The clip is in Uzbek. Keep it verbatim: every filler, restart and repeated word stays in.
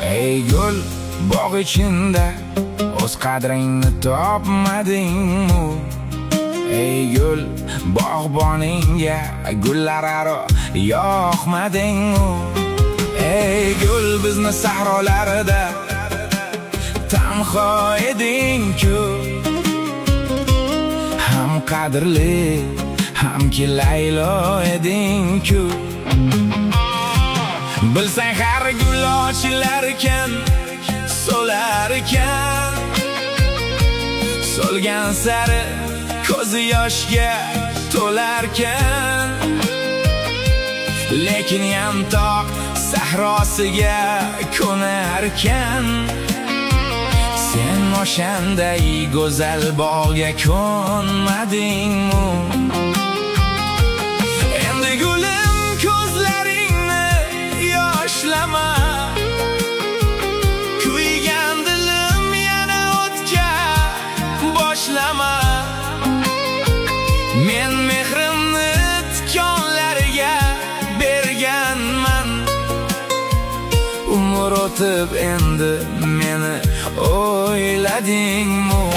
Ey gul bog' içinde o'z qadringni topmadingmi? Ey gul bog'boningga gullar aro yoqmadingmi? Ey gul bizni sahrolarida tanho eding-ku, ham qadrli hamki Laylo eding-ku. Bilsang har gul ochilar ekan, so'lar ekan, so'lgan sari ko'zi yoshga to'larkan. Lekin yantoq sahrosiga ko'narkan. Sen o'shanday go'zal bog'ga ko'nmadingmi? Endi gulim ko'zlaringni yoshlama, kuygan dilim yana o'tga boshlama. Men mehrimni tikonlarga berganman, umr o'tib endi meni o'yladingmi?